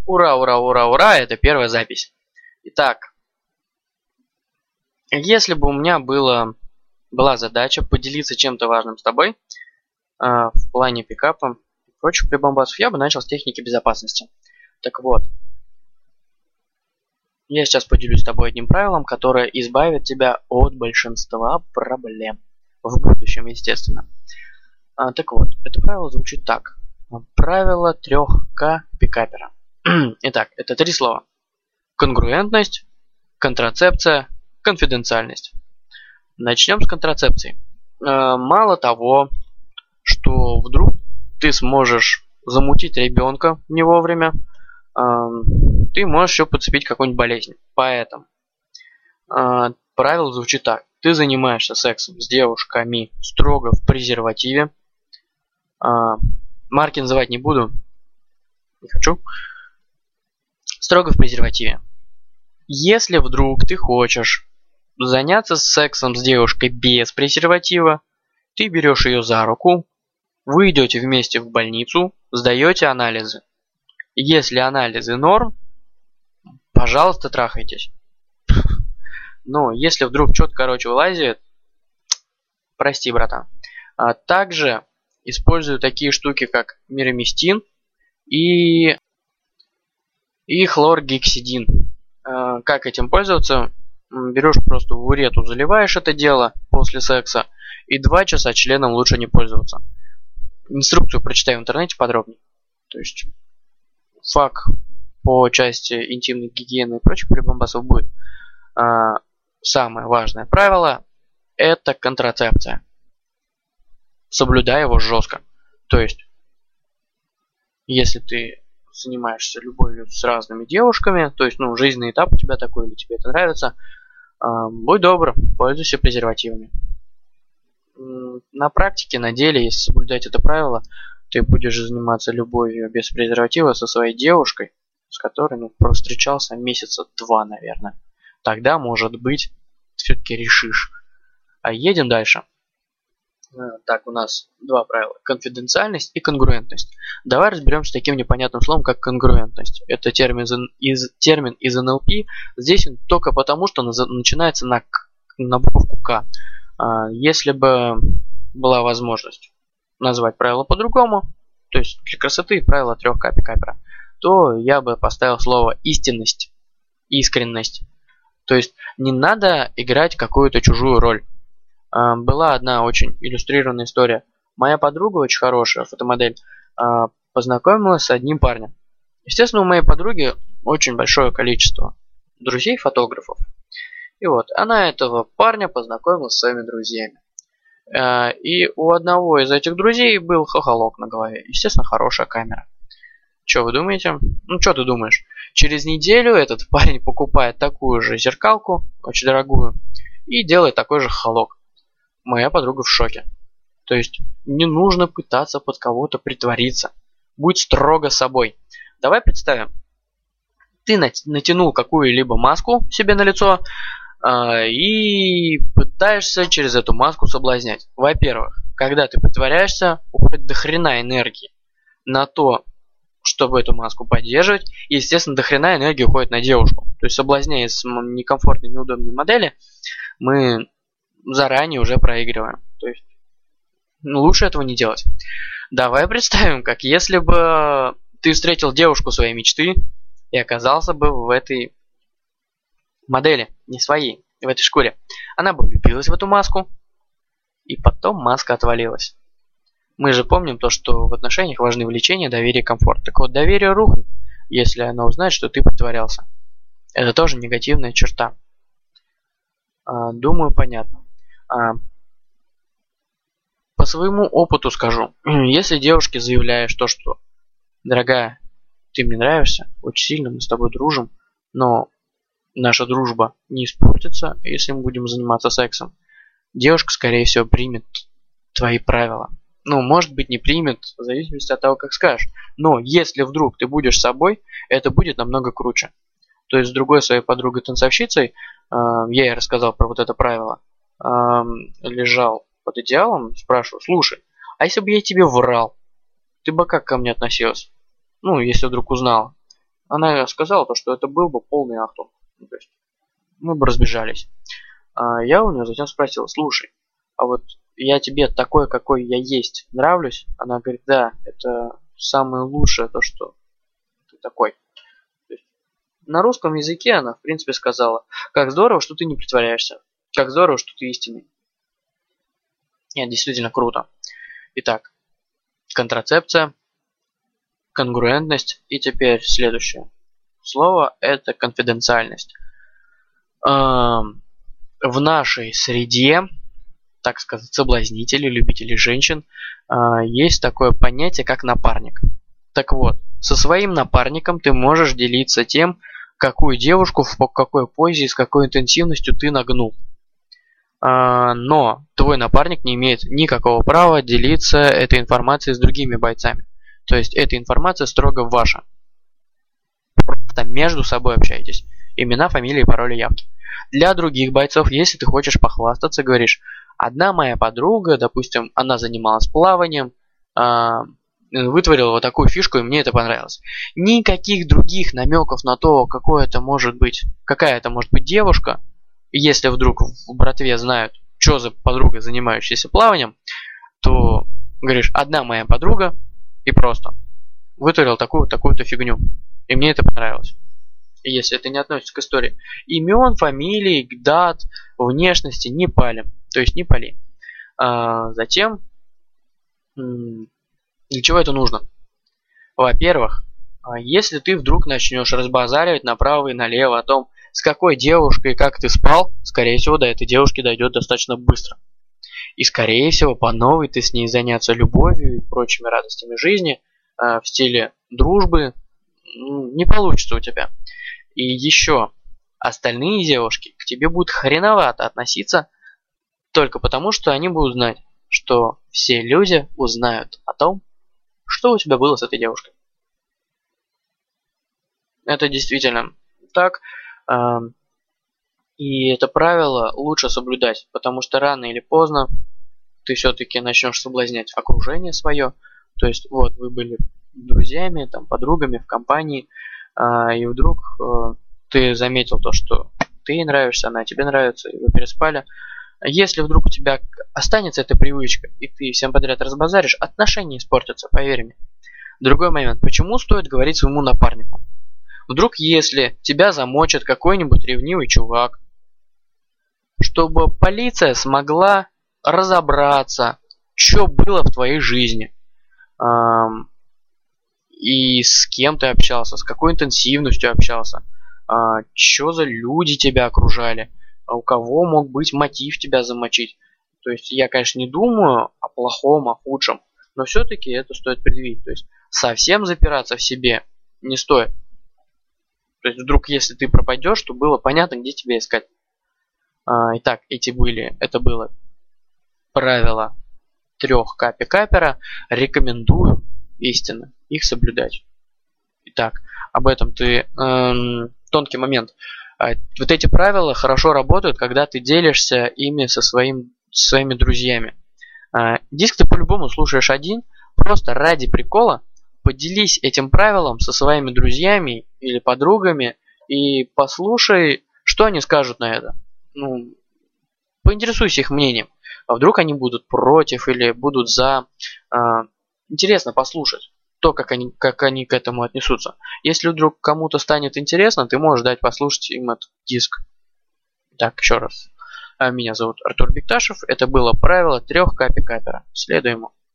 Ура, ура, ура, ура, это первая запись. Итак, если бы у меня была задача поделиться чем-то важным с тобой в плане пикапа и прочих прибамбасов, я бы начал с техники безопасности. Так вот, я сейчас поделюсь с тобой одним правилом, которое избавит тебя от большинства проблем. В будущем, естественно. Так вот, это правило звучит так. Правило 3К пикапера. Итак, это 3 слова. Конгруентность, контрацепция, конфиденциальность. Начнем с контрацепции. Мало того, что вдруг ты сможешь замутить ребенка не вовремя, ты можешь еще подцепить какую-нибудь болезнь. Поэтому правило звучит так. Ты занимаешься сексом с девушками строго в презервативе. Марки называть не буду. Не хочу. Строго в презервативе. Если вдруг ты хочешь заняться сексом с девушкой без презерватива, ты берешь ее за руку, вы идете вместе в больницу, сдаете анализы. Если анализы норм, пожалуйста, трахайтесь. Но если вдруг что-то, вылазит, прости, братан. Также использую такие штуки, как мироместин и хлоргексидин. Как этим пользоваться? Берешь просто в урету, заливаешь это дело после секса, и 2 часа членом лучше не пользоваться. Инструкцию прочитай в интернете подробнее. То есть факт по части интимной гигиены и прочих прибамбасов будет. Самое важное правило – это контрацепция. Соблюдай его жестко. То есть, если ты занимаешься любовью с разными девушками, то есть, жизненный этап у тебя такой, или тебе это нравится, будь добр, пользуйся презервативами. На практике, на деле, если соблюдать это правило, ты будешь заниматься любовью без презерватива со своей девушкой, с которой, встречался месяца 2, наверное. Тогда, может быть, все-таки решишь. Едем дальше. Так, у нас 2 правила. Конфиденциальность и конгруентность. Давай разберемся с таким непонятным словом, как конгруентность. Это термин из НЛП. Здесь он только потому, что начинается на буковку К. Если бы была возможность назвать правило по-другому, то есть для красоты правило 3К пикапера, то я бы поставил слово истинность, искренность. То есть не надо играть какую-то чужую роль. Была одна очень иллюстрированная история. Моя подруга, очень хорошая фотомодель, познакомилась с одним парнем. Естественно, у моей подруги очень большое количество друзей-фотографов. И вот, она этого парня познакомила с своими друзьями. И у одного из этих друзей был хохолок на голове. Естественно, хорошая камера. Что вы думаете? Что ты думаешь? Через неделю этот парень покупает такую же зеркалку, очень дорогую, и делает такой же хохолок. Моя подруга в шоке. То есть не нужно пытаться под кого-то притвориться. Будь строго собой. Давай представим. Ты натянул какую-либо маску себе на лицо и пытаешься через эту маску соблазнять. Во-первых, когда ты притворяешься, уходит до хрена энергии на то, чтобы эту маску поддерживать. И, естественно, до хрена энергии уходит на девушку. То есть, соблазняя с некомфортной, неудобной модели, мы заранее уже проигрываем. То есть, лучше этого не делать. Давай представим, как если бы ты встретил девушку своей мечты и оказался бы в этой модели, не своей, в этой шкуре. Она бы влюбилась в эту маску, и потом маска отвалилась. Мы же помним то, что в отношениях важны влечение, доверие, комфорт. Так вот, доверие рухнет, если она узнает, что ты притворялся. Это тоже негативная черта. Думаю, понятно. По своему опыту скажу. Если девушке заявляешь то, что дорогая, ты мне нравишься, очень сильно, мы с тобой дружим, но наша дружба не испортится, если мы будем заниматься сексом, девушка, скорее всего, примет твои правила. Может быть, не примет, в зависимости от того, как скажешь. Но если вдруг ты будешь собой, это будет намного круче. То есть с другой своей подругой-танцовщицей, я ей рассказал про вот это правило, лежал под одеялом, спрашиваю: слушай, а если бы я тебе врал, ты бы как ко мне относилась? Если вдруг узнала. Она сказала, то, что это был бы полный ахтунг. Ну, то есть мы бы разбежались. Я у нее затем спросил: слушай, а вот я тебе такой, какой я есть, нравлюсь? Она говорит: да, это самое лучшее, то, что ты такой. То есть на русском языке она, в принципе, сказала: как здорово, что ты не притворяешься. Как здорово, что ты истинный. Нет, действительно круто. Итак, контрацепция, конгруентность и теперь следующее слово – это конфиденциальность. В нашей среде, так сказать, соблазнителей, любителей женщин, есть такое понятие, как напарник. Так вот, со своим напарником ты можешь делиться тем, какую девушку в какой позе и с какой интенсивностью ты нагнул. Но твой напарник не имеет никакого права делиться этой информацией с другими бойцами. То есть эта информация строго ваша. Просто между собой общаетесь. Имена, фамилии, пароли, явки. Для других бойцов, если ты хочешь похвастаться, говоришь: одна моя подруга, допустим, она занималась плаванием, вытворила вот такую фишку, и мне это понравилось. Никаких других намеков на то, какая это может быть девушка, если вдруг в братве знают, что за подруга, занимающаяся плаванием, то говоришь: одна моя подруга, и просто вытворил такую-то фигню, и мне это понравилось. И если это не относится к истории имен, фамилий, дат, внешности, не палим. То есть не пали. Затем, для чего это нужно? Во-первых, если ты вдруг начнешь разбазаривать направо и налево о том, с какой девушкой и как ты спал, скорее всего, до этой девушки дойдет достаточно быстро. И скорее всего, по новой ты с ней заняться любовью и прочими радостями жизни в стиле дружбы не получится у тебя. И еще, остальные девушки к тебе будут хреновато относиться только потому, что они будут знать, что все люди узнают о том, что у тебя было с этой девушкой. Это действительно так. И это правило лучше соблюдать, потому что рано или поздно ты все-таки начнешь соблазнять окружение свое. То есть вот вы были друзьями, там, подругами в компании, и вдруг ты заметил то, что ты ей нравишься, она тебе нравится, и вы переспали. Если вдруг у тебя останется эта привычка, и ты всем подряд разбазаришь, отношения испортятся, поверь мне. Другой момент. Почему стоит говорить своему напарнику? Вдруг если тебя замочит какой-нибудь ревнивый чувак, чтобы полиция смогла разобраться, что было в твоей жизни, и с кем ты общался, с какой интенсивностью общался, что за люди тебя окружали, у кого мог быть мотив тебя замочить. То есть я, конечно, не думаю о плохом, о худшем, но все-таки это стоит предвидеть. То есть совсем запираться в себе не стоит. То есть вдруг, если ты пропадешь, то было понятно, где тебя искать. Итак, это было правило 3 капи капера. Рекомендую истинно их соблюдать. Итак, об этом тонкий момент. Вот эти правила хорошо работают, когда ты делишься ими со своими друзьями. Диск ты по-любому слушаешь один, просто ради прикола поделись этим правилом со своими друзьями или подругами и послушай, что они скажут на это. Поинтересуйся их мнением. А вдруг они будут против или будут за. Интересно послушать то, как они к этому отнесутся. Если вдруг кому-то станет интересно, ты можешь дать послушать им этот диск. Так, еще раз. Меня зовут Артур Бекташев. Это было правило 3 капи капера. Следуем ему.